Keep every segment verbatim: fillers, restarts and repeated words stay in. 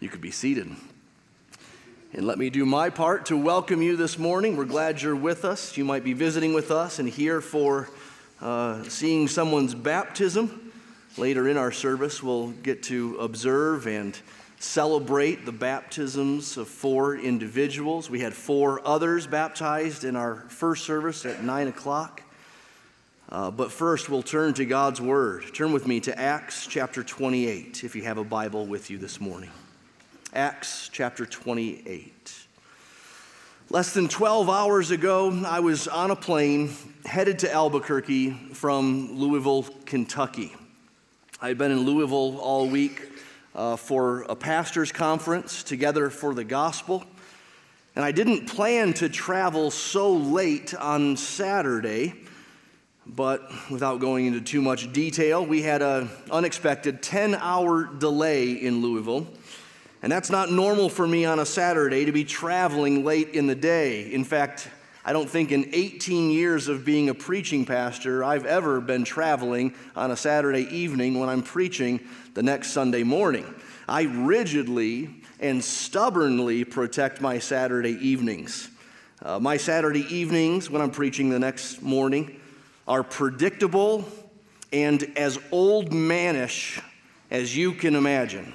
You could be seated. And let me do my part to welcome you this morning. We're glad you're with us. You might be visiting with us and here for uh, seeing someone's baptism. Later in our service, we'll get to observe and celebrate the baptisms of four individuals. We had four others baptized in our first service at nine o'clock. Uh, but first, we'll turn to God's Word. Turn with me to Acts chapter twenty-eight, if you have a Bible with you this morning. Acts chapter twenty-eight. Less than twelve hours ago, I was on a plane headed to Albuquerque from Louisville, Kentucky. I had been in Louisville all week uh, for a pastor's conference, Together for the Gospel. And I didn't plan to travel so late on Saturday, but without going into too much detail, we had an unexpected ten-hour delay in Louisville. And that's not normal for me on a Saturday to be traveling late in the day. In fact, I don't think in eighteen years of being a preaching pastor, I've ever been traveling on a Saturday evening when I'm preaching the next Sunday morning. I rigidly and stubbornly protect my Saturday evenings. Uh, my Saturday evenings when I'm preaching the next morning are predictable and as old manish as you can imagine.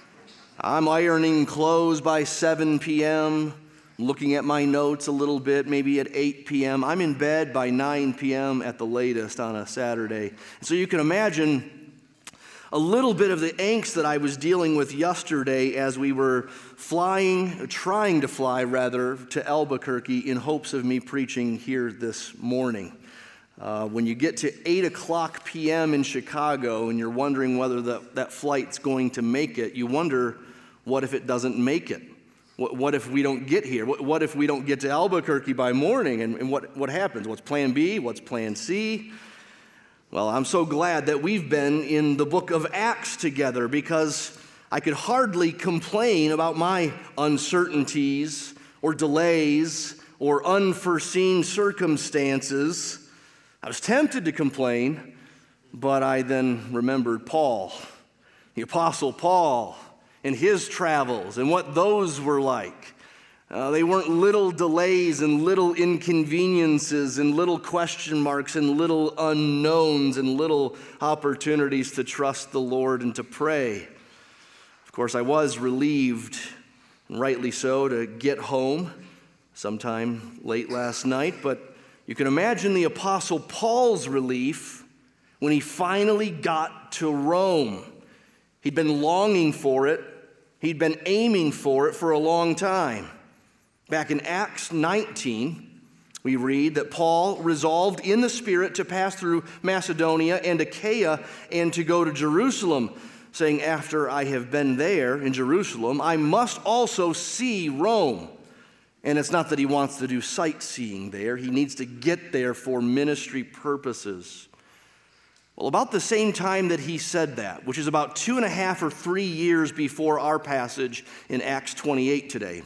I'm ironing clothes by seven p.m., looking at my notes a little bit, maybe at eight p.m. I'm in bed by nine p.m. at the latest on a Saturday. So you can imagine a little bit of the angst that I was dealing with yesterday as we were flying, trying to fly rather, to Albuquerque in hopes of me preaching here this morning. Uh, when you get to eight o'clock p.m. in Chicago and you're wondering whether the, that flight's going to make it, you wonder, what if it doesn't make it? What, what if we don't get here? What, what if we don't get to Albuquerque by morning? And, and what, what happens? What's plan B? What's plan C? Well, I'm so glad that we've been in the book of Acts together, because I could hardly complain about my uncertainties or delays or unforeseen circumstances. I was tempted to complain, but I then remembered Paul, the Apostle Paul, and his travels and what those were like. Uh, they weren't little delays and little inconveniences and little question marks and little unknowns and little opportunities to trust the Lord and to pray. Of course, I was relieved, and rightly so, to get home sometime late last night, but you can imagine the Apostle Paul's relief when he finally got to Rome. He'd been longing for it. He'd been aiming for it for a long time. Back in Acts nineteen, we read that Paul resolved in the Spirit to pass through Macedonia and Achaia and to go to Jerusalem, saying, after I have been there in Jerusalem, I must also see Rome. And it's not that he wants to do sightseeing there. He needs to get there for ministry purposes. Well, about the same time that he said that, which is about two and a half or three years before our passage in Acts twenty-eight today,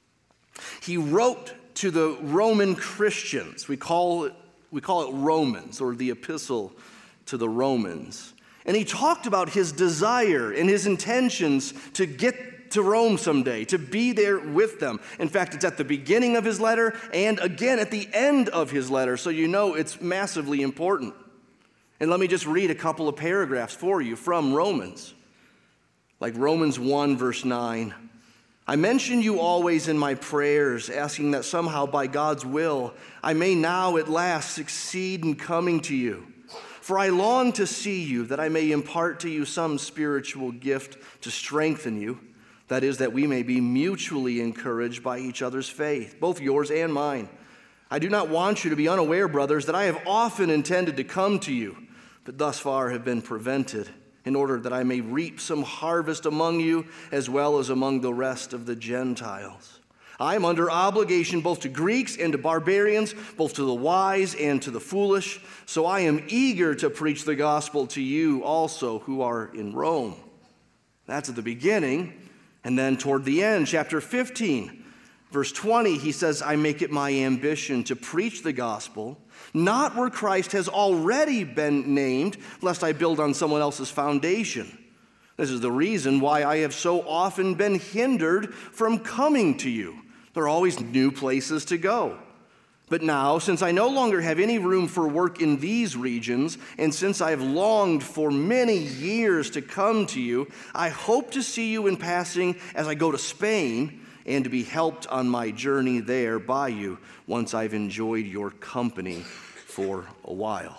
he wrote to the Roman Christians. We call it, we call it Romans, or the epistle to the Romans. And he talked about his desire and his intentions to get to Rome someday, to be there with them. In fact, it's at the beginning of his letter and again at the end of his letter, so you know it's massively important. And let me just read a couple of paragraphs for you from Romans. Like Romans one, verse nine. I mention you always in my prayers, asking that somehow by God's will I may now at last succeed in coming to you. For I long to see you, that I may impart to you some spiritual gift to strengthen you. That is, that we may be mutually encouraged by each other's faith, both yours and mine. I do not want you to be unaware, brothers, that I have often intended to come to you, but thus far have been prevented, in order that I may reap some harvest among you as well as among the rest of the Gentiles. I am under obligation both to Greeks and to barbarians, both to the wise and to the foolish, so I am eager to preach the gospel to you also who are in Rome. That's at the beginning, and then toward the end, chapter fifteen, verse twenty, he says, I make it my ambition to preach the gospel, not where Christ has already been named, lest I build on someone else's foundation. This is the reason why I have so often been hindered from coming to you. There are always new places to go. But now, since I no longer have any room for work in these regions, and since I have longed for many years to come to you, I hope to see you in passing as I go to Spain, and to be helped on my journey there by you once I've enjoyed your company for a while.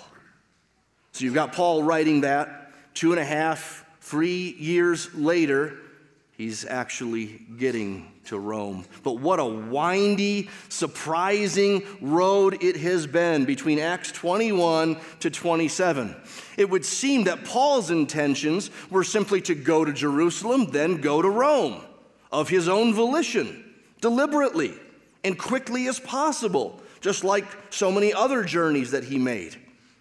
So you've got Paul writing that two and a half, three years later, he's actually getting to Rome. But what a windy, surprising road it has been between Acts twenty-one to twenty-seven. It would seem that Paul's intentions were simply to go to Jerusalem, then go to Rome, of his own volition, deliberately and quickly as possible, just like so many other journeys that he made.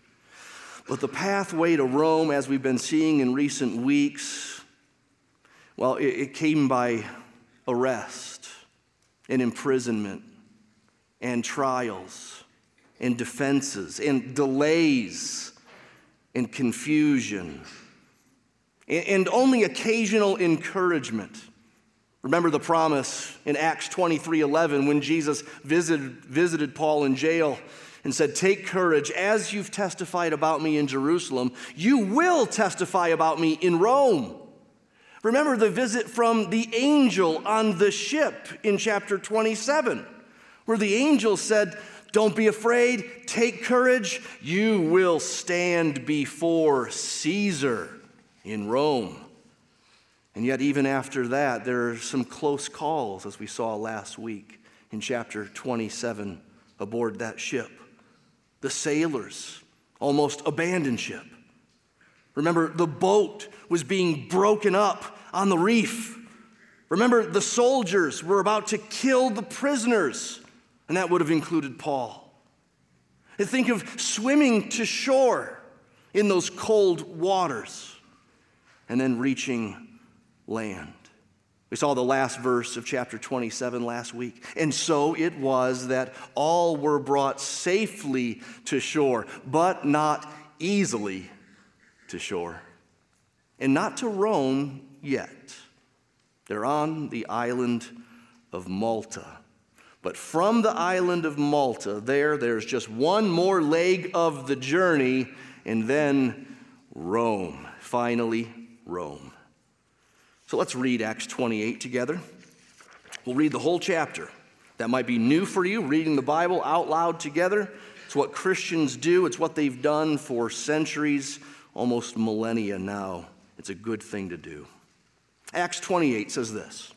But the pathway to Rome, as we've been seeing in recent weeks, well, it, it came by arrest and imprisonment and trials and defenses and delays and confusion and, and only occasional encouragement. Remember the promise in Acts twenty-three eleven when Jesus visited, visited Paul in jail and said, "Take courage, as you've testified about me in Jerusalem, you will testify about me in Rome." Remember the visit from the angel on the ship in chapter twenty-seven, where the angel said, "Don't be afraid, take courage, you will stand before Caesar in Rome." And yet even after that, there are some close calls, as we saw last week in chapter twenty-seven aboard that ship. The sailors almost abandoned ship. Remember, the boat was being broken up on the reef. Remember, the soldiers were about to kill the prisoners, and that would have included Paul. And think of swimming to shore in those cold waters and then reaching land. We saw the last verse of chapter twenty-seven last week. And so it was that all were brought safely to shore, but not easily to shore. And not to Rome yet. They're on the island of Malta. But from the island of Malta, there, there's just one more leg of the journey, and then Rome. Finally, Rome. So let's read Acts twenty-eight together. We'll read the whole chapter. That might be new for you, reading the Bible out loud together. It's what Christians do. It's what they've done for centuries, almost millennia now. It's a good thing to do. Acts twenty-eight says this: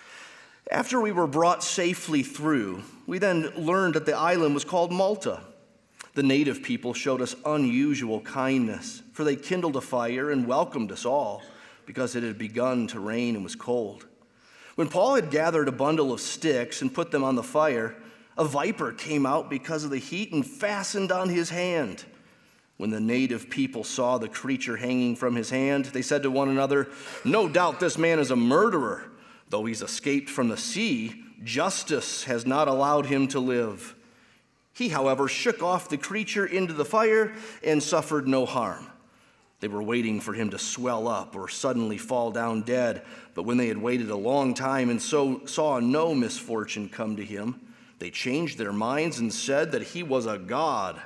"After we were brought safely through, we then learned that the island was called Malta. The native people showed us unusual kindness, for they kindled a fire and welcomed us all, because it had begun to rain and was cold. When Paul had gathered a bundle of sticks and put them on the fire, a viper came out because of the heat and fastened on his hand. When the native people saw the creature hanging from his hand, they said to one another, 'No doubt this man is a murderer. Though he's escaped from the sea, justice has not allowed him to live.' He, however, shook off the creature into the fire and suffered no harm. They were waiting for him to swell up or suddenly fall down dead, but when they had waited a long time and so saw no misfortune come to him, they changed their minds and said that he was a god.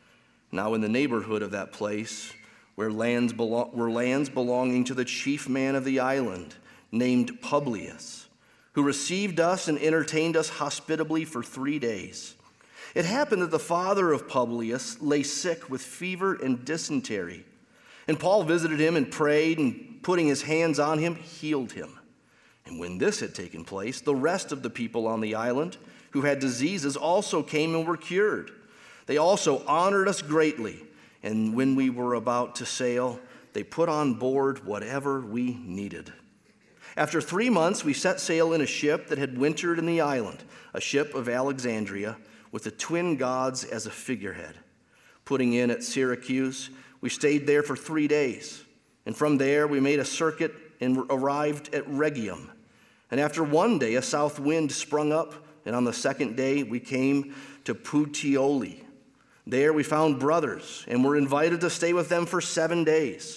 Now in the neighborhood of that place where lands belo- were lands belonging to the chief man of the island, named Publius, who received us and entertained us hospitably for three days. It happened that the father of Publius lay sick with fever and dysentery. And Paul visited him and prayed, and putting his hands on him, healed him. And when this had taken place, the rest of the people on the island who had diseases also came and were cured. They also honored us greatly, and when we were about to sail, they put on board whatever we needed. After three months, we set sail in a ship that had wintered in the island, a ship of Alexandria, with the twin gods as a figurehead. Putting in at Syracuse, we stayed there for three days, and from there we made a circuit and arrived at Rhegium. And after one day, a south wind sprung up, and on the second day we came to Puteoli. There we found brothers, and were invited to stay with them for seven days.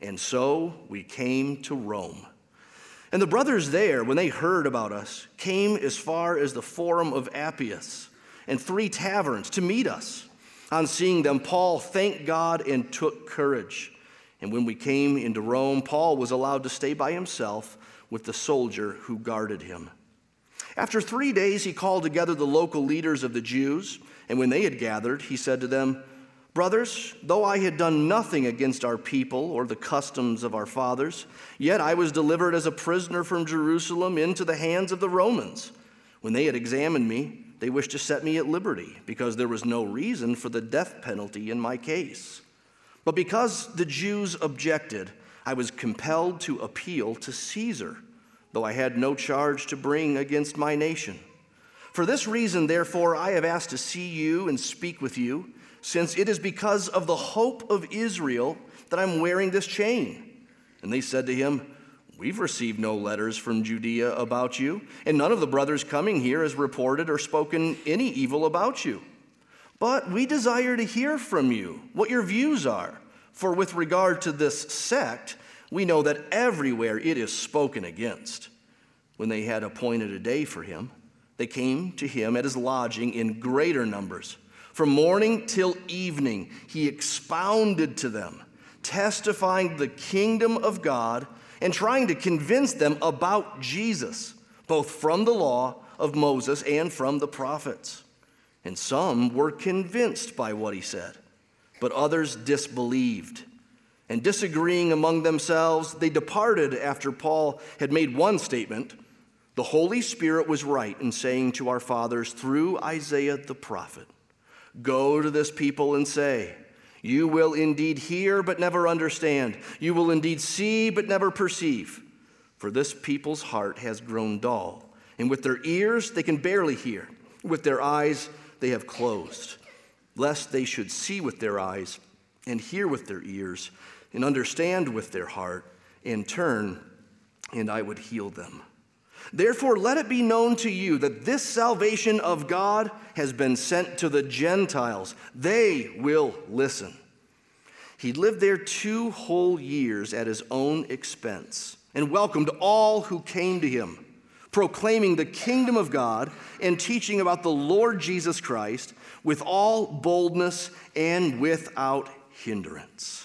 And so we came to Rome. And the brothers there, when they heard about us, came as far as the Forum of Appius and three taverns to meet us. On seeing them, Paul thanked God and took courage. And when we came into Rome, Paul was allowed to stay by himself with the soldier who guarded him. After three days, he called together the local leaders of the Jews, and when they had gathered, he said to them, "Brothers, though I had done nothing against our people or the customs of our fathers, yet I was delivered as a prisoner from Jerusalem into the hands of the Romans. When they had examined me, they wished to set me at liberty, because there was no reason for the death penalty in my case. But because the Jews objected, I was compelled to appeal to Caesar, though I had no charge to bring against my nation. For this reason, therefore, I have asked to see you and speak with you, since it is because of the hope of Israel that I'm wearing this chain." And they said to him, "We've received no letters from Judea about you, and none of the brothers coming here has reported or spoken any evil about you. But we desire to hear from you what your views are. For with regard to this sect, we know that everywhere it is spoken against." When they had appointed a day for him, they came to him at his lodging in greater numbers. From morning till evening, he expounded to them, testifying the kingdom of God and trying to convince them about Jesus, both from the law of Moses and from the prophets. And some were convinced by what he said, but others disbelieved. And disagreeing among themselves, they departed after Paul had made one statement: "The Holy Spirit was right in saying to our fathers through Isaiah the prophet, 'Go to this people and say, you will indeed hear but never understand. You will indeed see but never perceive. For this people's heart has grown dull, and with their ears they can barely hear. With their eyes they have closed, lest they should see with their eyes and hear with their ears and understand with their heart and turn, and I would heal them. Therefore, let it be known to you that this salvation of God has been sent to the Gentiles. They will listen.' He lived there two whole years at his own expense and welcomed all who came to him, proclaiming the kingdom of God and teaching about the Lord Jesus Christ with all boldness and without hindrance."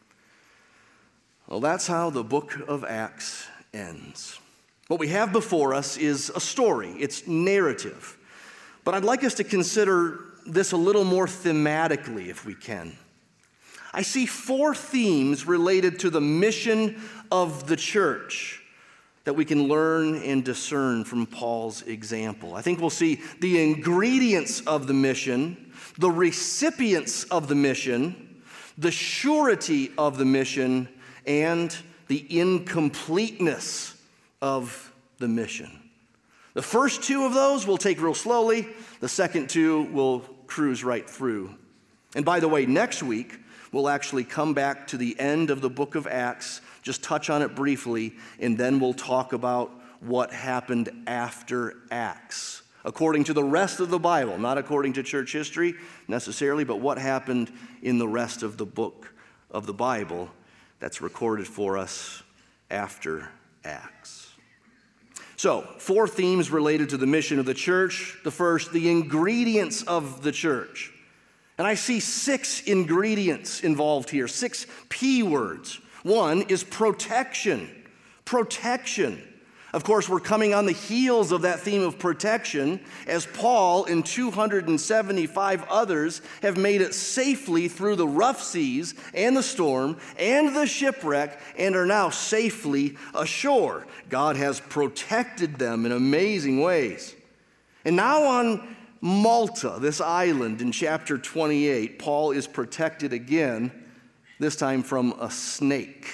Well, that's how the book of Acts ends. What we have before us is a story. It's narrative. But I'd like us to consider this a little more thematically, if we can. I see four themes related to the mission of the church that we can learn and discern from Paul's example. I think we'll see the ingredients of the mission, the recipients of the mission, the surety of the mission, and the incompleteness of the mission. The first two of those we'll take real slowly. The second two we'll cruise right through. And by the way, next week we'll actually come back to the end of the book of Acts, just touch on it briefly, and then we'll talk about what happened after Acts, according to the rest of the Bible, not according to church history necessarily, but what happened in the rest of the book of the Bible that's recorded for us after Acts. So, four themes related to the mission of the church. The first, the ingredients of the church. And I see six ingredients involved here, six P words. One is protection. Protection. Of course, we're coming on the heels of that theme of protection as Paul and two hundred seventy-five others have made it safely through the rough seas and the storm and the shipwreck and are now safely ashore. God has protected them in amazing ways. And now on Malta, this island in chapter twenty-eight, Paul is protected again, this time from a snake.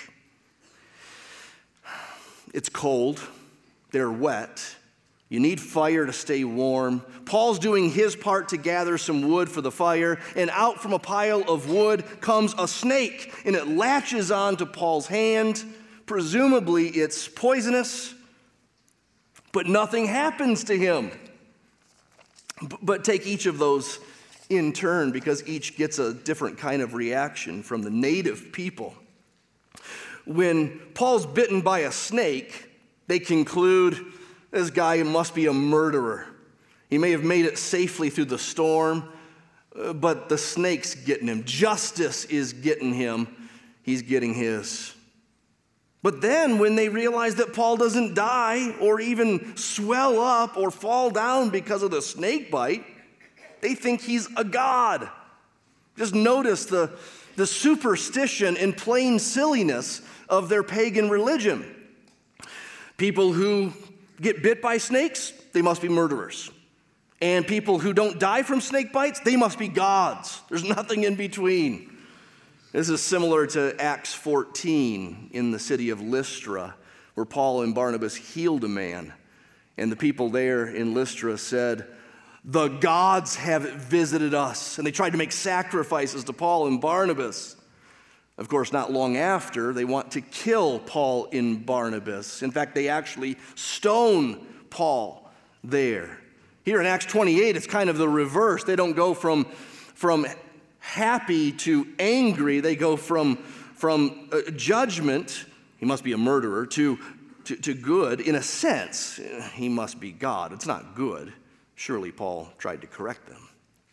It's cold. They're wet. You need fire to stay warm. Paul's doing his part to gather some wood for the fire, and out from a pile of wood comes a snake, and it latches onto Paul's hand. Presumably it's poisonous, but nothing happens to him. But take each of those in turn, because each gets a different kind of reaction from the native people. when Paul's bitten by a snake, they conclude this guy must be a murderer. He may have made it safely through the storm, uh, but the snake's getting him. Justice is getting him. He's getting his. But then when they realize that Paul doesn't die or even swell up or fall down because of the snake bite, they think he's a god. Just notice the, the superstition and plain silliness of their pagan religion. People who get bit by snakes, they must be murderers. And people who don't die from snake bites, they must be gods. There's nothing in between. This is similar to Acts fourteen in the city of Lystra, where Paul and Barnabas healed a man. And the people there in Lystra said, "The gods have visited us." And they tried to make sacrifices to Paul and Barnabas. Of course, not long after, they want to kill Paul and Barnabas. In fact, they actually stone Paul there. Here in Acts twenty-eight, it's kind of the reverse. They don't go from, from happy to angry. They go from, from uh, judgment, he must be a murderer, to, to, to good. In a sense, he must be God. It's not good. Surely Paul tried to correct them.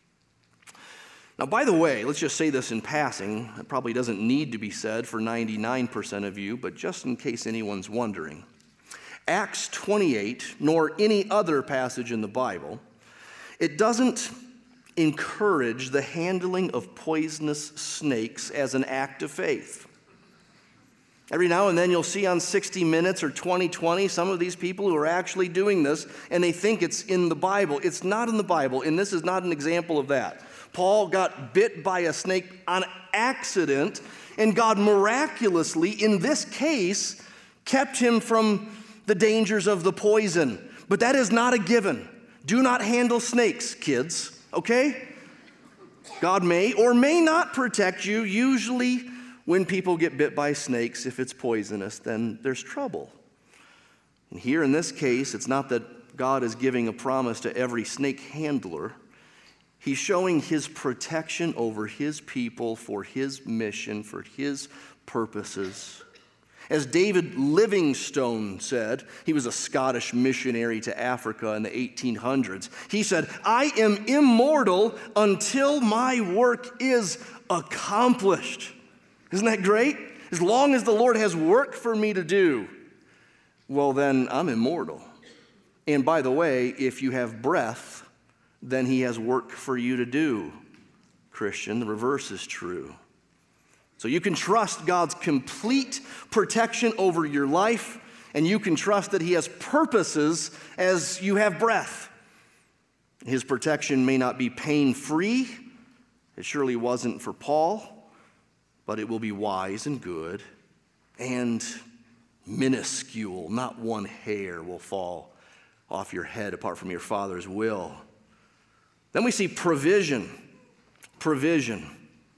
Now, by the way, let's just say this in passing. It probably doesn't need to be said for ninety-nine percent of you, but just in case anyone's wondering. Acts twenty-eight, nor any other passage in the Bible, it doesn't encourage the handling of poisonous snakes as an act of faith. Every now and then you'll see on sixty minutes or twenty twenty some of these people who are actually doing this, and they think it's in the Bible. It's not in the Bible, and this is not an example of that. Paul got bit by a snake on accident, and God miraculously, in this case, kept him from the dangers of the poison. But that is not a given. Do not handle snakes, kids, okay? God may or may not protect you. Usually when people get bit by snakes, if it's poisonous, then there's trouble. And here in this case, it's not that God is giving a promise to every snake handler. He's showing his protection over his people for his mission, for his purposes. As David Livingstone said, he was a Scottish missionary to Africa in the eighteen hundreds. He said, "I am immortal until my work is accomplished." Isn't that great? As long as the Lord has work for me to do, well, then I'm immortal. And by the way, if you have breath, then he has work for you to do. Christian, the reverse is true. So you can trust God's complete protection over your life, and you can trust that he has purposes as you have breath. His protection may not be pain-free. It surely wasn't for Paul, but it will be wise and good and minuscule. Not one hair will fall off your head apart from your Father's will. Then we see provision. Provision.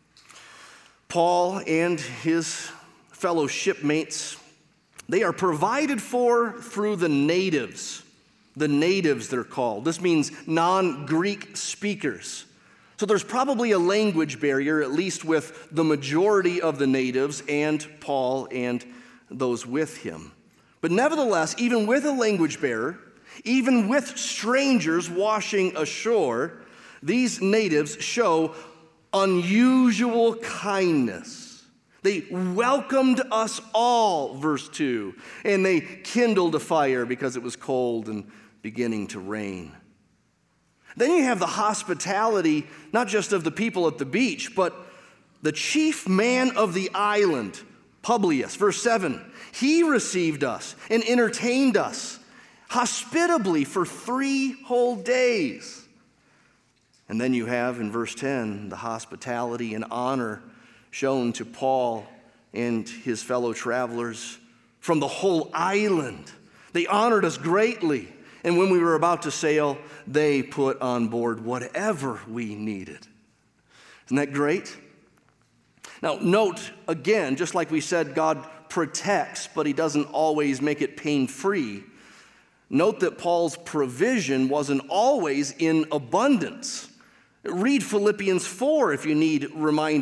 Paul and his fellow shipmates, they are provided for through the natives. The natives, they're called. This means non-Greek speakers. So there's probably a language barrier, at least with the majority of the natives and Paul and those with him. But nevertheless, even with a language barrier, even with strangers washing ashore, these natives show unusual kindness. They welcomed us all, verse two, and they kindled a fire because it was cold and beginning to rain. Then you have the hospitality, not just of the people at the beach, but the chief man of the island, Publius, verse seven. He received us and entertained us hospitably for three whole days. And then you have in verse ten, the hospitality and honor shown to Paul and his fellow travelers from the whole island. They honored us greatly. And when we were about to sail, they put on board whatever we needed. Isn't that great? Now, note again, just like we said, God protects, but he doesn't always make it pain-free. Note that Paul's provision wasn't always in abundance. Read Philippians four if you need reminding.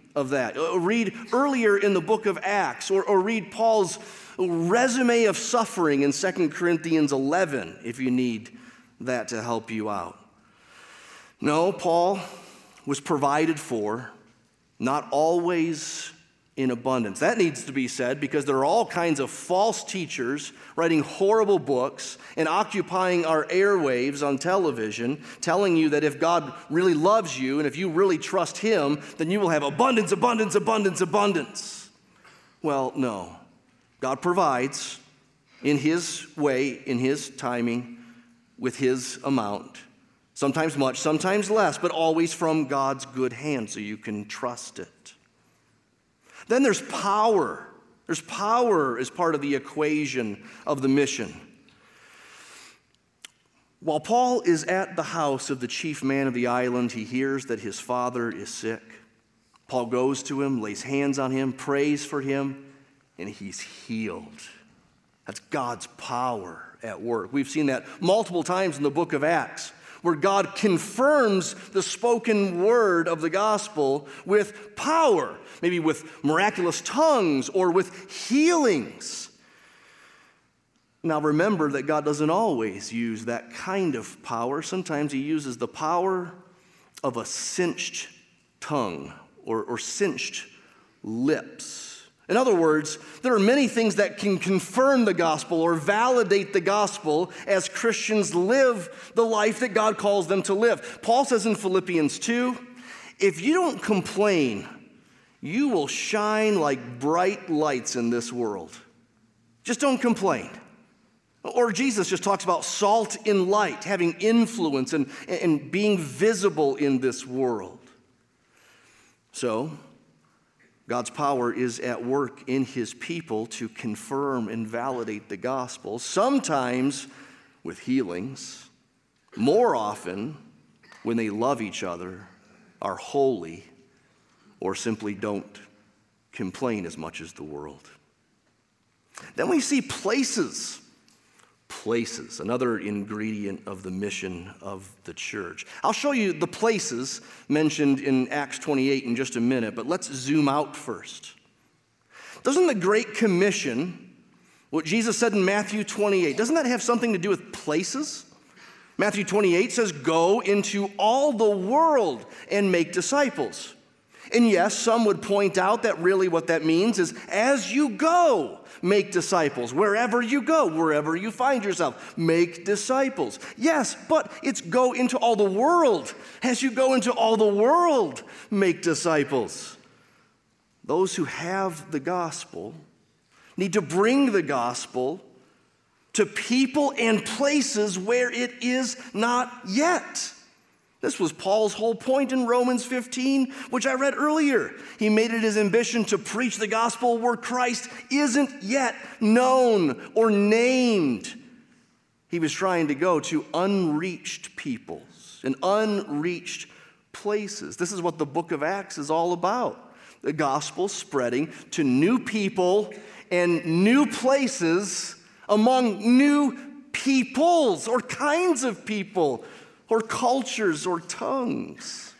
of that. Read earlier in the book of Acts, or, or read Paul's resume of suffering in Second Corinthians eleven if you need that to help you out. No, Paul was provided for, not always in abundance. That needs to be said because there are all kinds of false teachers writing horrible books and occupying our airwaves on television, telling you that if God really loves you and if you really trust Him, then you will have abundance, abundance, abundance, abundance. Well, no. God provides in His way, in His timing, with His amount. Sometimes much, sometimes less, but always from God's good hand so you can trust it. Then there's power. There's power as part of the equation of the mission. While Paul is at the house of the chief man of the island, he hears that his father is sick. Paul goes to him, lays hands on him, prays for him, and he's healed. That's God's power at work. We've seen that multiple times in the book of Acts, where God confirms the spoken word of the gospel with power, maybe with miraculous tongues or with healings. Now remember that God doesn't always use that kind of power. Sometimes He uses the power of a cinched tongue or, or cinched lips. In other words, there are many things that can confirm the gospel or validate the gospel as Christians live the life that God calls them to live. Paul says in Philippians two, if you don't complain, you will shine like bright lights in this world. Just don't complain. Or Jesus just talks about salt and light, having influence and, and being visible in this world. So, God's power is at work in His people to confirm and validate the gospel, sometimes with healings, more often when they love each other, are holy, or simply don't complain as much as the world. Then we see places. Places, another ingredient of the mission of the church. I'll show you the places mentioned in Acts twenty-eight in just a minute, but let's zoom out first. Doesn't the Great Commission, what Jesus said in Matthew twenty-eight, doesn't that have something to do with places? Matthew twenty-eight says, go into all the world and make disciples. And yes, some would point out that really what that means is as you go, make disciples. Wherever you go, wherever you find yourself, make disciples. Yes, but it's go into all the world. As you go into all the world, make disciples. Those who have the gospel need to bring the gospel to people and places where it is not yet. This was Paul's whole point in Romans fifteen, which I read earlier. He made it his ambition to preach the gospel where Christ isn't yet known or named. He was trying to go to unreached peoples and unreached places. This is what the book of Acts is all about. The gospel spreading to new people and new places among new peoples or kinds of people, or cultures, or tongues.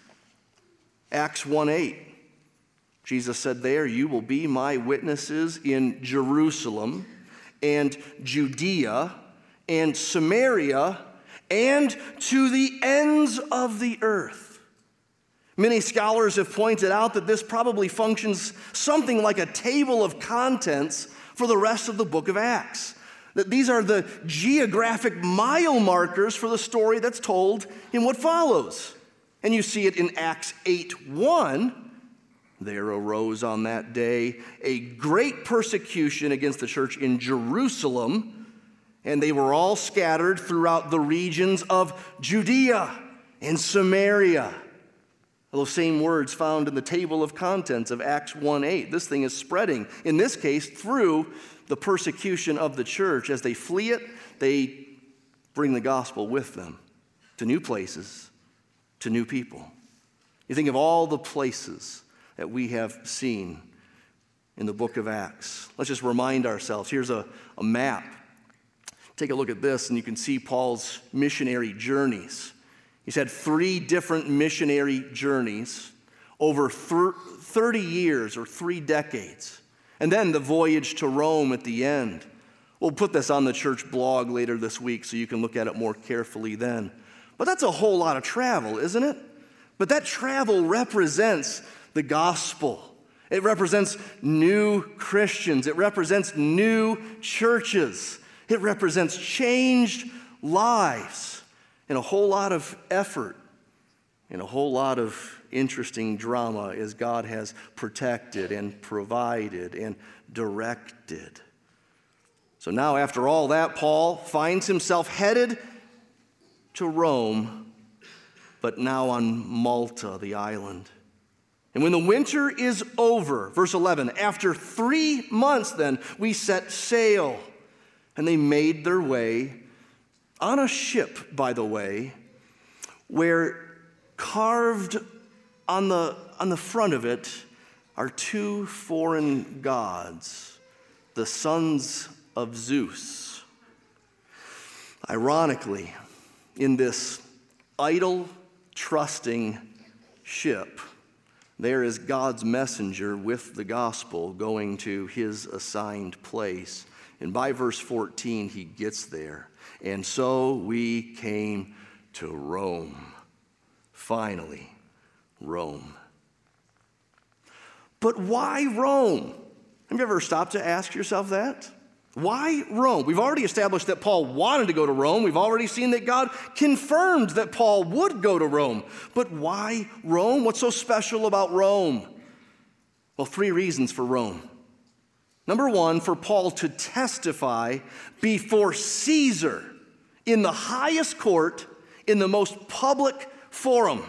Acts one eight, Jesus said there, you will be my witnesses in Jerusalem and Judea and Samaria and to the ends of the earth. Many scholars have pointed out that this probably functions something like a table of contents for the rest of the book of Acts. That these are the geographic mile markers for the story that's told in what follows. And you see it in Acts eight one. There arose on that day a great persecution against the church in Jerusalem, and they were all scattered throughout the regions of Judea and Samaria. Those same words found in the table of contents of Acts one eight. This thing is spreading, in this case, through the persecution of the church. As they flee it, they bring the gospel with them to new places, to new people. You think of all the places that we have seen in the book of Acts. Let's just remind ourselves. Here's a, a map. Take a look at this, and you can see Paul's missionary journeys. He's had three different missionary journeys, over thirty years or three decades. And then the voyage to Rome at the end. We'll put this on the church blog later this week so you can look at it more carefully then. But that's a whole lot of travel, isn't it? But that travel represents the gospel. It represents new Christians. It represents new churches. It represents changed lives and a whole lot of effort and a whole lot of interesting drama as God has protected and provided and directed. So now, after all that, Paul finds himself headed to Rome, but now on Malta, the island. And when the winter is over, verse eleven, after three months then, we set sail. And they made their way on a ship, by the way, where carved on the, on the front of it are two foreign gods, the sons of Zeus. Ironically, in this idol-trusting ship, there is God's messenger with the gospel going to his assigned place. And by verse fourteen, he gets there. And so we came to Rome. Finally, Rome. But why Rome? Have you ever stopped to ask yourself that? Why Rome? We've already established that Paul wanted to go to Rome. We've already seen that God confirmed that Paul would go to Rome. But why Rome? What's so special about Rome? Well, three reasons for Rome. Number one, for Paul to testify before Caesar in the highest court, in the most public forum.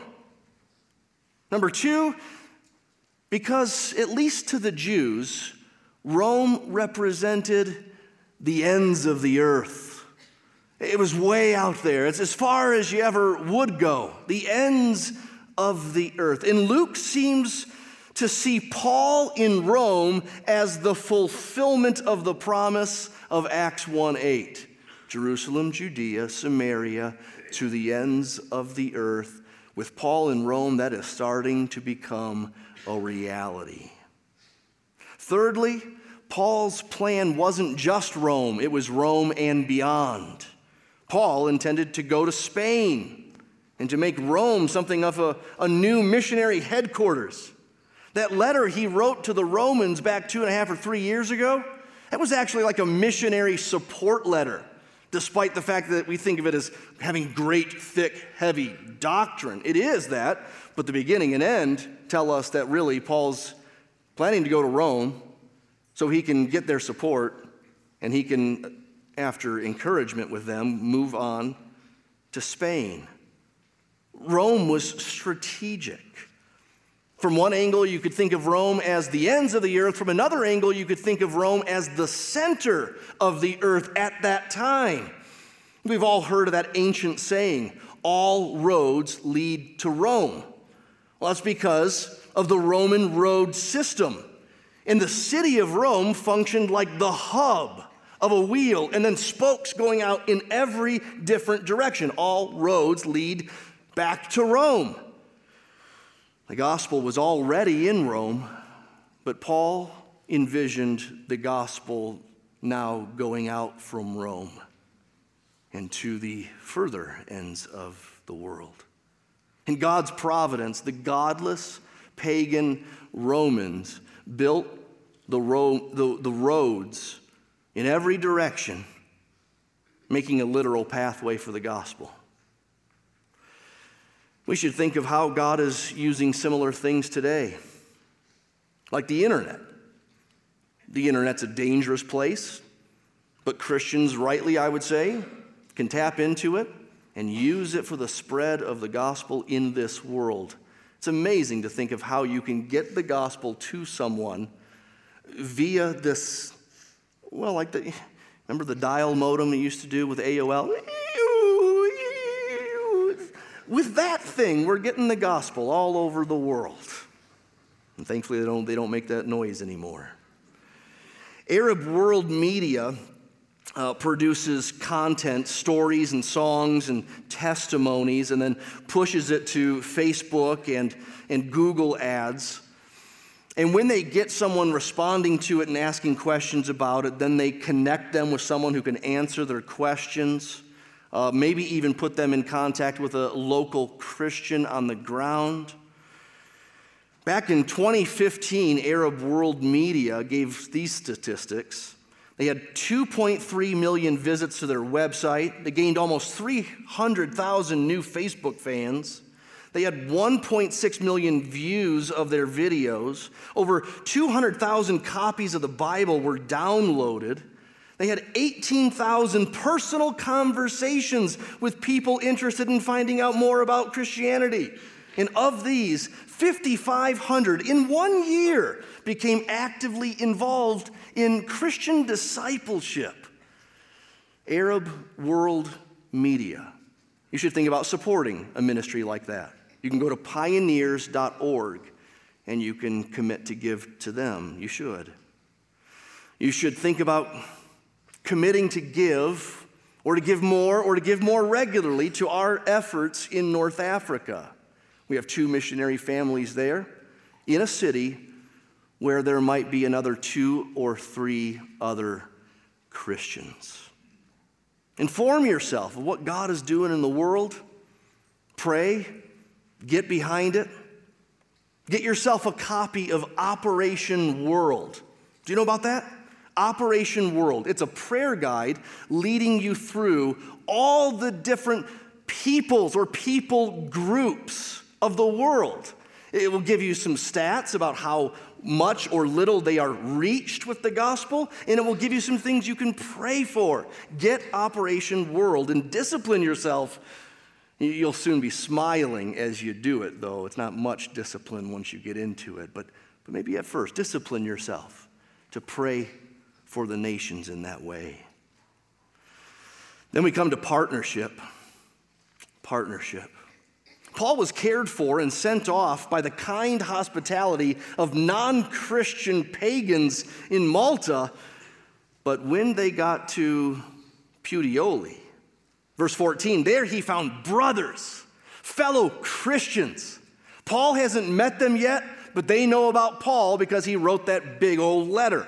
Number two, because at least to the Jews, Rome represented the ends of the earth. It was way out there. It's as far as you ever would go, the ends of the earth. And Luke seems to see Paul in Rome as the fulfillment of the promise of Acts one eight. Jerusalem, Judea, Samaria, to the ends of the earth. With Paul in Rome, that is starting to become a reality. Thirdly, Paul's plan wasn't just Rome, it was Rome and beyond. Paul intended to go to Spain and to make Rome something of a, a new missionary headquarters. That letter he wrote to the Romans back two and a half or three years ago, that was actually like a missionary support letter, despite the fact that we think of it as having great, thick, heavy doctrine. It is that, but the beginning and end tell us that really Paul's planning to go to Rome so he can get their support and he can, after encouragement with them, move on to Spain. Rome was strategic. From one angle, you could think of Rome as the ends of the earth. From another angle, you could think of Rome as the center of the earth at that time. We've all heard of that ancient saying, all roads lead to Rome. Well, that's because of the Roman road system. And the city of Rome functioned like the hub of a wheel, and then spokes going out in every different direction. All roads lead back to Rome. The gospel was already in Rome, but Paul envisioned the gospel now going out from Rome and to the further ends of the world. In God's providence, the godless pagan Romans built the, ro- the, the roads in every direction, making a literal pathway for the gospel. We should think of how God is using similar things today, like the internet. The internet's a dangerous place, but Christians, rightly, I would say, can tap into it and use it for the spread of the gospel in this world. It's amazing to think of how you can get the gospel to someone via this, well, like the, remember the dial modem you used to do with A O L? With that thing, we're getting the gospel all over the world. And thankfully, they don't, they don't make that noise anymore. Arab world media uh, produces content, stories and songs and testimonies, and then pushes it to Facebook and, and Google ads. And when they get someone responding to it and asking questions about it, then they connect them with someone who can answer their questions, uh, maybe even put them in contact with a local Christian on the ground. Back in twenty fifteen, Arab World Media gave these statistics. They had two point three million visits to their website. They gained almost three hundred thousand new Facebook fans. They had one point six million views of their videos. Over two hundred thousand copies of the Bible were downloaded. They had eighteen thousand personal conversations with people interested in finding out more about Christianity. And of these, five thousand five hundred in one year became actively involved in Christian discipleship. Arab World Media. You should think about supporting a ministry like that. You can go to pioneers dot org and you can commit to give to them. You should. You should think about committing to give, or to give more, or to give more regularly to our efforts in North Africa. We have two missionary families there in a city where there might be another two or three other Christians. Inform yourself of what God is doing in the world. Pray. Get behind it. Get yourself a copy of Operation World. Do you know about that? Operation World. It's a prayer guide leading you through all the different peoples or people groups of the world. It will give you some stats about how much or little they are reached with the gospel, and it will give you some things you can pray for. Get Operation World and discipline yourself. You'll soon be smiling as you do it, though. It's not much discipline once you get into it, but, but maybe at first, discipline yourself to pray for the nations in that way. Then we come to partnership. Partnership. Paul was cared for and sent off by the kind hospitality of non-Christian pagans in Malta, but when they got to Puteoli, verse fourteen, there he found brothers, fellow Christians. Paul hasn't met them yet, but they know about Paul because he wrote that big old letter.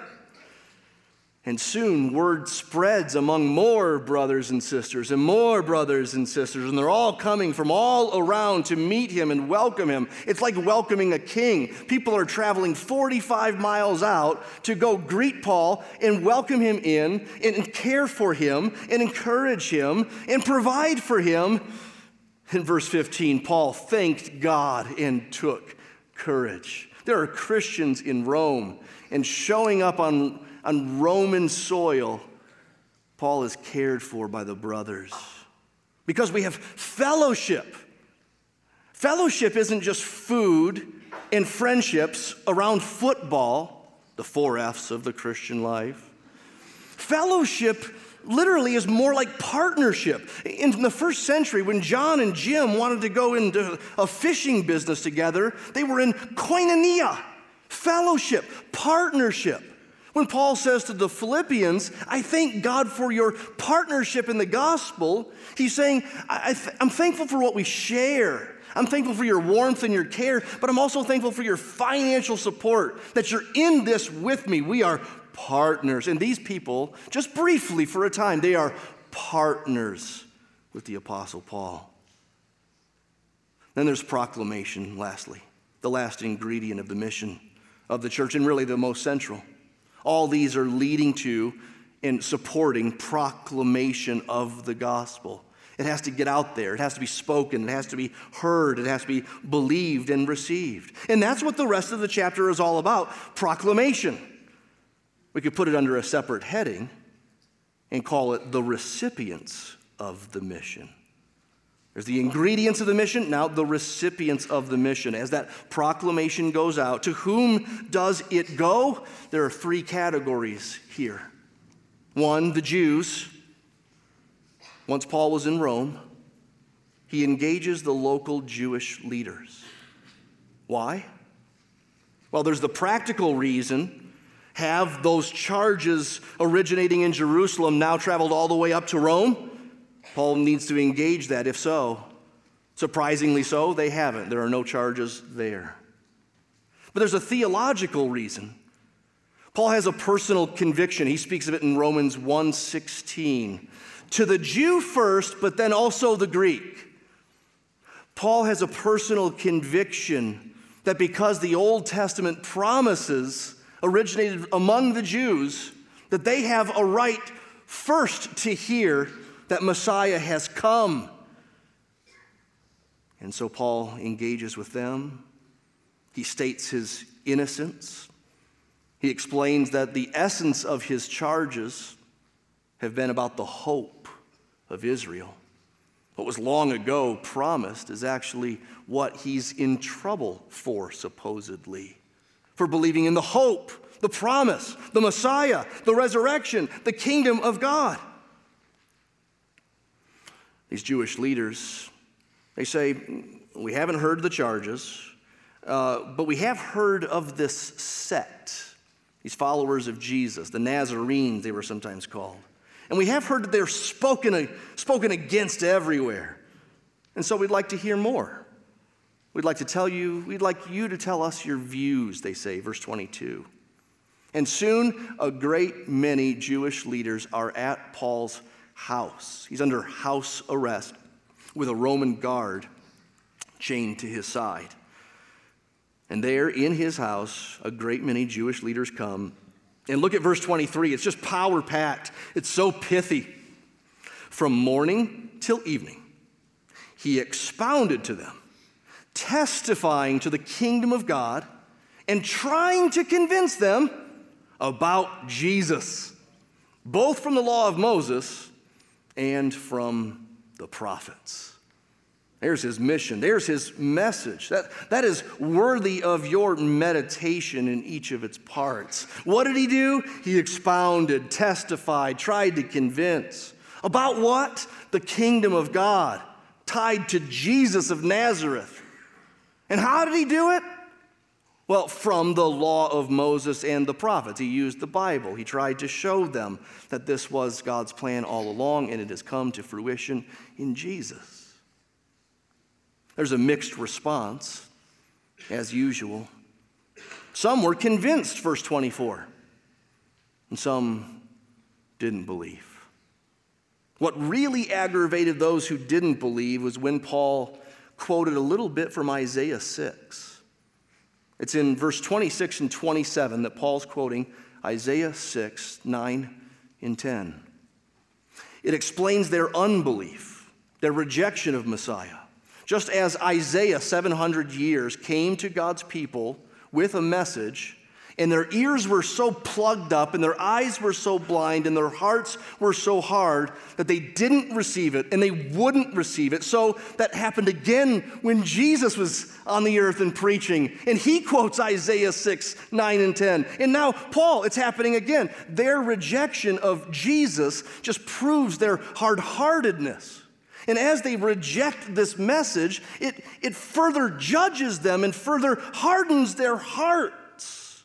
And soon word spreads among more brothers and sisters and more brothers and sisters, and they're all coming from all around to meet him and welcome him. It's like welcoming a king. People are traveling forty-five miles out to go greet Paul and welcome him in and care for him and encourage him and provide for him. In verse fifteen, Paul thanked God and took courage. There are Christians in Rome, and showing up on On Roman soil, Paul is cared for by the brothers because we have fellowship. Fellowship isn't just food and friendships around football, the four F's of the Christian life. Fellowship literally is more like partnership. In the first century, when John and Jim wanted to go into a fishing business together, they were in koinonia, fellowship, partnership. When Paul says to the Philippians, I thank God for your partnership in the gospel, he's saying, I th- I'm thankful for what we share. I'm thankful for your warmth and your care, but I'm also thankful for your financial support, that you're in this with me. We are partners. And these people, just briefly for a time, they are partners with the Apostle Paul. Then there's proclamation, lastly, the last ingredient of the mission of the church, and really the most central. All these are leading to and supporting proclamation of the gospel. It has to get out there. It has to be spoken. It has to be heard. It has to be believed and received. And that's what the rest of the chapter is all about, proclamation. We could put it under a separate heading and call it the recipients of the mission. There's the ingredients of the mission, now the recipients of the mission. As that proclamation goes out, to whom does it go? There are three categories here. One, the Jews. Once Paul was in Rome, he engages the local Jewish leaders. Why? Well, there's the practical reason. Have those charges originating in Jerusalem now traveled all the way up to Rome? Paul needs to engage that. If so, surprisingly so, they haven't. There are no charges there. But there's a theological reason. Paul has a personal conviction. He speaks of it in Romans one sixteen. To the Jew first, but then also the Greek. Paul has a personal conviction that because the Old Testament promises originated among the Jews, that they have a right first to hear that Messiah has come. And so Paul engages with them. He states his innocence. He explains that the essence of his charges have been about the hope of Israel. What was long ago promised is actually what he's in trouble for, supposedly. For believing in the hope, the promise, the Messiah, the resurrection, the kingdom of God. These Jewish leaders, they say, we haven't heard the charges, uh, but we have heard of this sect, these followers of Jesus, the Nazarenes they were sometimes called. And we have heard that they're spoken, spoken against everywhere. And so we'd like to hear more. We'd like to tell you, we'd like you to tell us your views, they say, verse twenty-two. And soon a great many Jewish leaders are at Paul's house. He's under house arrest with a Roman guard chained to his side. And there in his house, a great many Jewish leaders come. And look at verse twenty-three. It's just power-packed. It's so pithy. From morning till evening, he expounded to them, testifying to the kingdom of God and trying to convince them about Jesus, both from the law of Moses and from the prophets. There's his mission. There's his message. That, that is worthy of your meditation in each of its parts. What did he do? He expounded, testified, tried to convince. About what? The kingdom of God, tied to Jesus of Nazareth. And how did he do it? Well, from the law of Moses and the prophets. He used the Bible. He tried to show them that this was God's plan all along, and it has come to fruition in Jesus. There's a mixed response, as usual. Some were convinced, verse twenty-four, and some didn't believe. What really aggravated those who didn't believe was when Paul quoted a little bit from Isaiah six. It's in verse twenty-six and twenty-seven that Paul's quoting Isaiah six, nine and ten. It explains their unbelief, their rejection of Messiah. Just as Isaiah, seven hundred years, came to God's people with a message, and their ears were so plugged up, and their eyes were so blind, and their hearts were so hard that they didn't receive it, and they wouldn't receive it. So that happened again when Jesus was on the earth and preaching, and he quotes Isaiah six, nine, and ten. And now Paul, it's happening again. Their rejection of Jesus just proves their hard-heartedness. And as they reject this message, it, it further judges them and further hardens their hearts.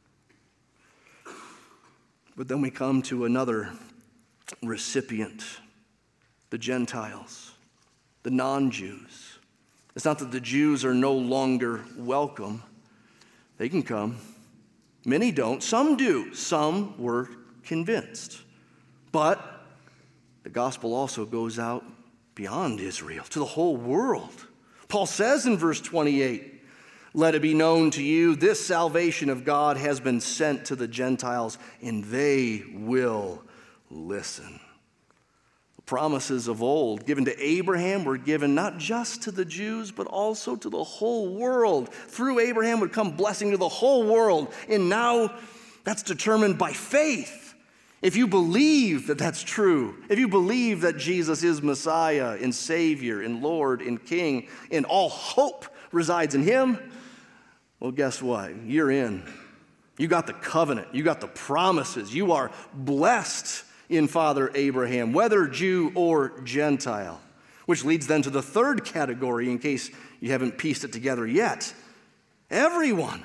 But then we come to another recipient, the Gentiles, the non-Jews. It's not that the Jews are no longer welcome. They can come. Many don't. Some do. Some were convinced. But the gospel also goes out beyond Israel, to the whole world. Paul says in verse twenty-eight, let it be known to you, this salvation of God has been sent to the Gentiles, and they will listen. The promises of old given to Abraham were given not just to the Jews, but also to the whole world. Through Abraham would come blessing to the whole world, and now that's determined by faith. If you believe that that's true, if you believe that Jesus is Messiah and Savior and Lord and King, and all hope resides in him, well, guess what? You're in. You got the covenant. You got the promises. You are blessed in Father Abraham, whether Jew or Gentile, which leads then to the third category in case you haven't pieced it together yet. Everyone.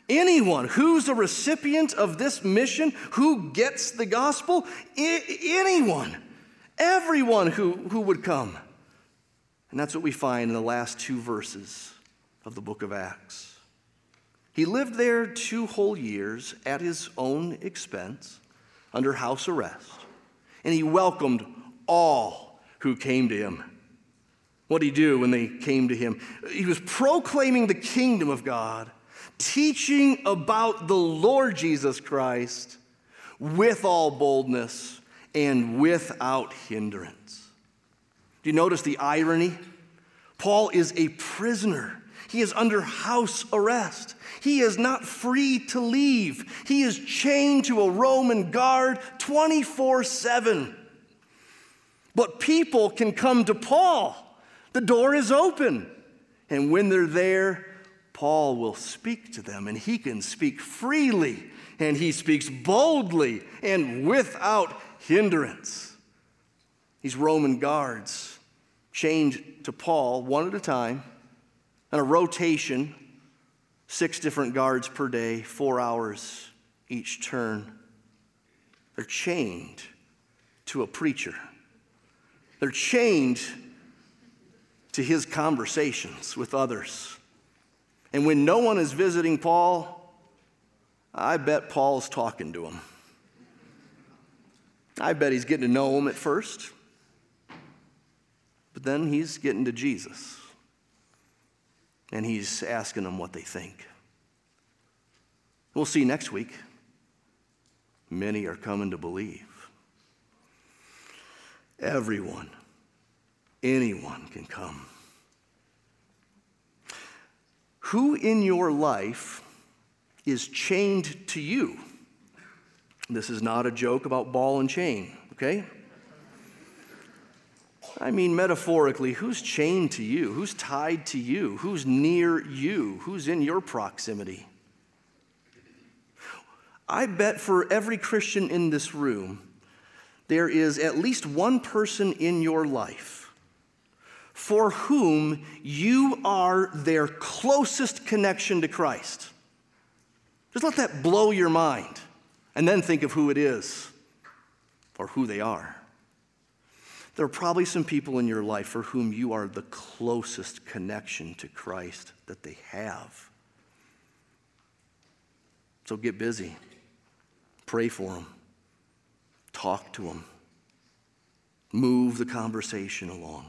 Anyone who's a recipient of this mission, who gets the gospel, I- anyone, everyone who, who would come. And that's what we find in the last two verses of the book of Acts. He lived there two whole years at his own expense, under house arrest, and he welcomed all who came to him. What did he do when they came to him? He was proclaiming the kingdom of God, teaching about the Lord Jesus Christ with all boldness and without hindrance. Do you notice the irony? Paul is a prisoner. He is under house arrest. He is not free to leave. He is chained to a Roman guard twenty-four seven. But people can come to Paul. The door is open. And when they're there, Paul will speak to them, and he can speak freely, and he speaks boldly and without hindrance. These Roman guards chained to Paul one at a time, on a rotation, six different guards per day, four hours each turn. They're chained to a preacher. They're chained to his conversations with others. And when no one is visiting Paul, I bet Paul's talking to him. I bet he's getting to know him at first, but then he's getting to Jesus, and he's asking them what they think. We'll see next week. Many are coming to believe. Everyone, anyone can come. Who in your life is chained to you? This is not a joke about ball and chain, okay? I mean, metaphorically, who's chained to you? Who's tied to you? Who's near you? Who's in your proximity? I bet for every Christian in this room, there is at least one person in your life for whom you are their closest connection to Christ. Just let that blow your mind, and then think of who it is or who they are. There are probably some people in your life for whom you are the closest connection to Christ that they have. So get busy. Pray for them. Talk to them. Move the conversation along.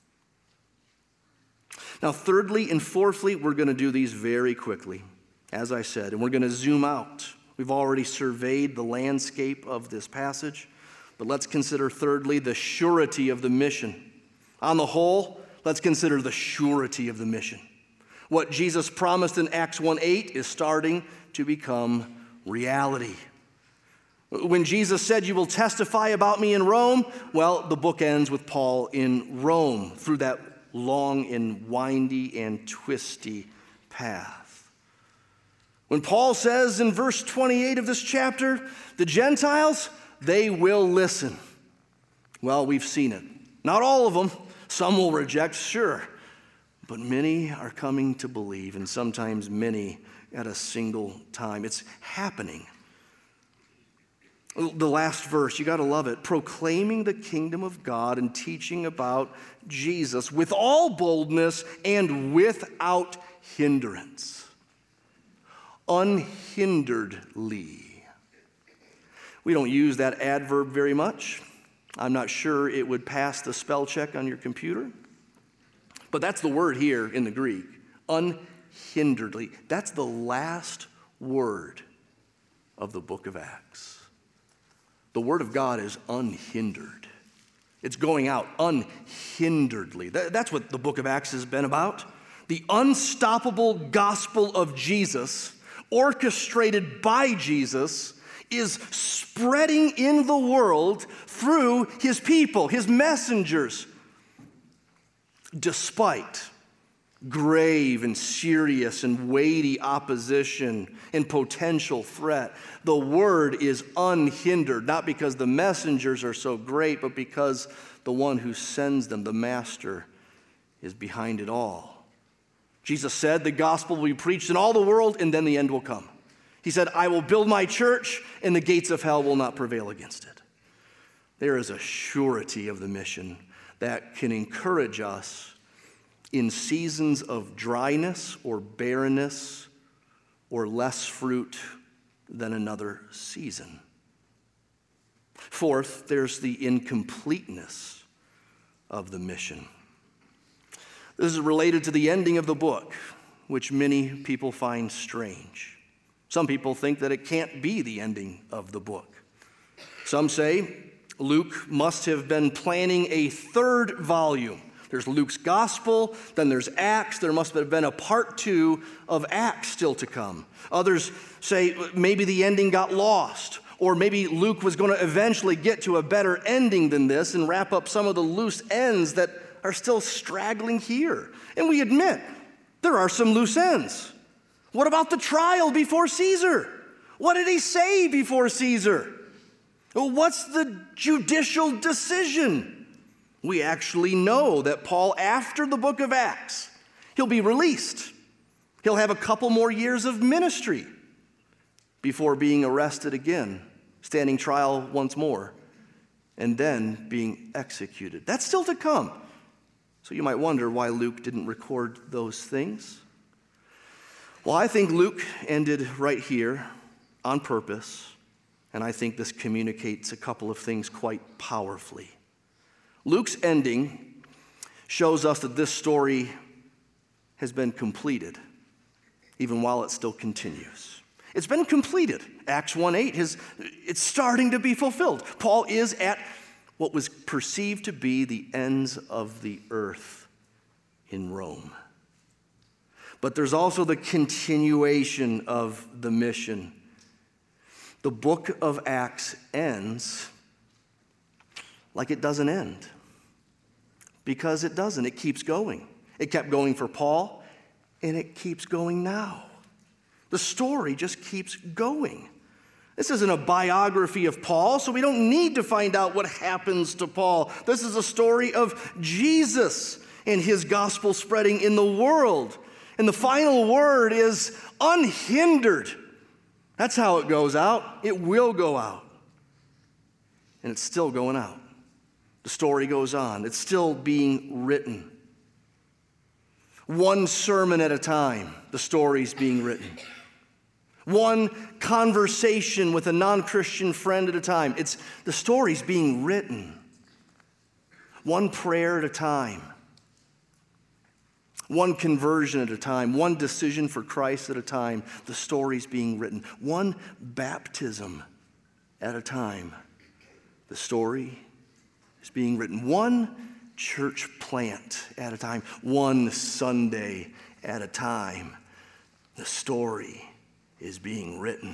Now, thirdly and fourthly, we're going to do these very quickly, as I said, and we're going to zoom out. We've already surveyed the landscape of this passage, but let's consider thirdly the surety of the mission. On the whole, let's consider the surety of the mission. What Jesus promised in Acts one eight is starting to become reality. When Jesus said, "You will testify about me in Rome," well, the book ends with Paul in Rome through that long and windy and twisty path. When Paul says in verse twenty-eight of this chapter, the Gentiles, they will listen. Well, we've seen it. Not all of them. Some will reject, sure. But many are coming to believe, and sometimes many at a single time. It's happening. The last verse, you got to love it. Proclaiming the kingdom of God and teaching about Jesus with all boldness and without hindrance. Unhinderedly. We don't use that adverb very much. I'm not sure it would pass the spell check on your computer. But that's the word here in the Greek. Unhinderedly. That's the last word of the book of Acts. The word of God is unhindered. It's going out unhinderedly. That's what the book of Acts has been about. The unstoppable gospel of Jesus, orchestrated by Jesus, is spreading in the world through his people, his messengers, despite grave and serious and weighty opposition and potential threat. The word is unhindered, not because the messengers are so great, but because the one who sends them, the master, is behind it all. Jesus said the gospel will be preached in all the world, and then the end will come. He said, I will build my church, and the gates of hell will not prevail against it. There is a surety of the mission that can encourage us in seasons of dryness or barrenness or less fruit than another season. Fourth, there's the incompleteness of the mission. This is related to the ending of the book, which many people find strange. Some people think that it can't be the ending of the book. Some say Luke must have been planning a third volume. There's Luke's gospel, then there's Acts. There must have been a part two of Acts still to come. Others say maybe the ending got lost, or maybe Luke was going to eventually get to a better ending than this and wrap up some of the loose ends that are still straggling here. And we admit there are some loose ends. What about the trial before Caesar? What did he say before Caesar? What's the judicial decision? We actually know that Paul, after the book of Acts, he'll be released. He'll have a couple more years of ministry before being arrested again, standing trial once more, and then being executed. That's still to come. So you might wonder why Luke didn't record those things. Well, I think Luke ended right here on purpose, and I think this communicates a couple of things quite powerfully. Luke's ending shows us that this story has been completed, even while it still continues. It's been completed. Acts one eight, is, it's starting to be fulfilled. Paul is at what was perceived to be the ends of the earth in Rome. But there's also the continuation of the mission. The book of Acts ends like it doesn't end. Because it doesn't. It keeps going. It kept going for Paul, and it keeps going now. The story just keeps going. This isn't a biography of Paul, so we don't need to find out what happens to Paul. This is a story of Jesus and his gospel spreading in the world. And the final word is unhindered. That's how it goes out. It will go out. And it's still going out. The story goes on. It's still being written. One sermon at a time, the story's being written. One conversation with a non-Christian friend at a time. It's the story's being written. One prayer at a time. One conversion at a time. One decision for Christ at a time. The story's being written. One baptism at a time. The story is being written. One church plant at a time. One Sunday at a time. The story is being written.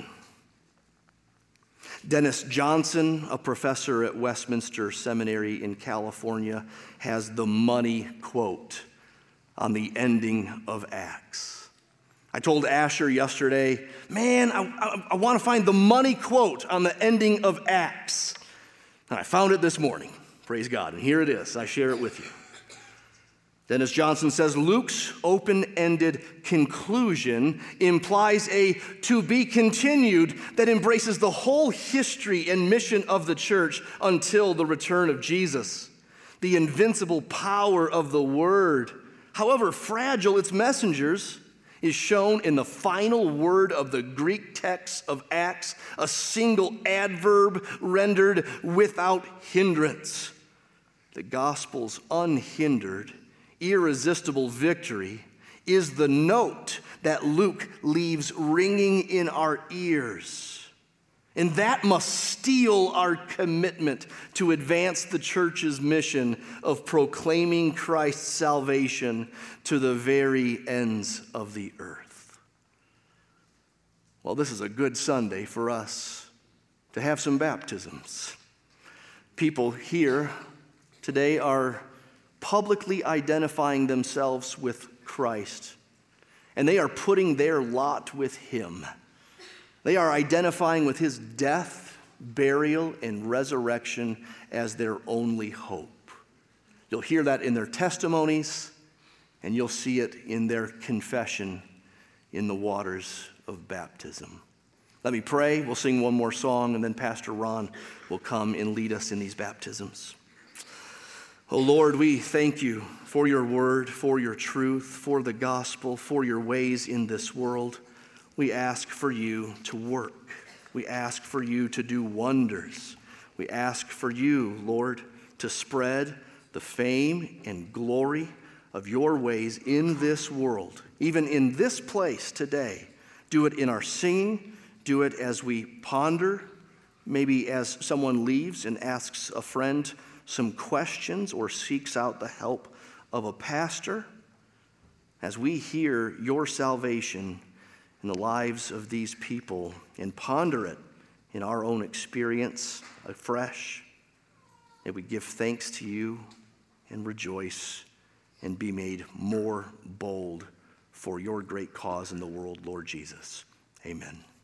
Dennis Johnson, a professor at Westminster Seminary in California, has the money quote on the ending of Acts. I told Asher yesterday, man, I, I, I want to find the money quote on the ending of Acts. And I found it this morning. Praise God. And here it is. I share it with you. Dennis Johnson says, Luke's open-ended conclusion implies a to be continued that embraces the whole history and mission of the church until the return of Jesus. The invincible power of the word, however fragile its messengers, is shown in the final word of the Greek text of Acts, a single adverb rendered without hindrance. The gospel's unhindered, irresistible victory is the note that Luke leaves ringing in our ears. And that must steel our commitment to advance the church's mission of proclaiming Christ's salvation to the very ends of the earth. Well, this is a good Sunday for us to have some baptisms. People here today are publicly identifying themselves with Christ, and they are putting their lot with him. They are identifying with his death, burial, and resurrection as their only hope. You'll hear that in their testimonies, and you'll see it in their confession in the waters of baptism. Let me pray. We'll sing one more song, and then Pastor Ron will come and lead us in these baptisms. Oh Lord, we thank you for your word, for your truth, for the gospel, for your ways in this world. We ask for you to work. We ask for you to do wonders. We ask for you, Lord, to spread the fame and glory of your ways in this world, even in this place today. Do it in our singing. Do it as we ponder, maybe as someone leaves and asks a friend some questions or seeks out the help of a pastor. As we hear your salvation in the lives of these people and ponder it in our own experience afresh, may we give thanks to you and rejoice and be made more bold for your great cause in the world, Lord Jesus. Amen.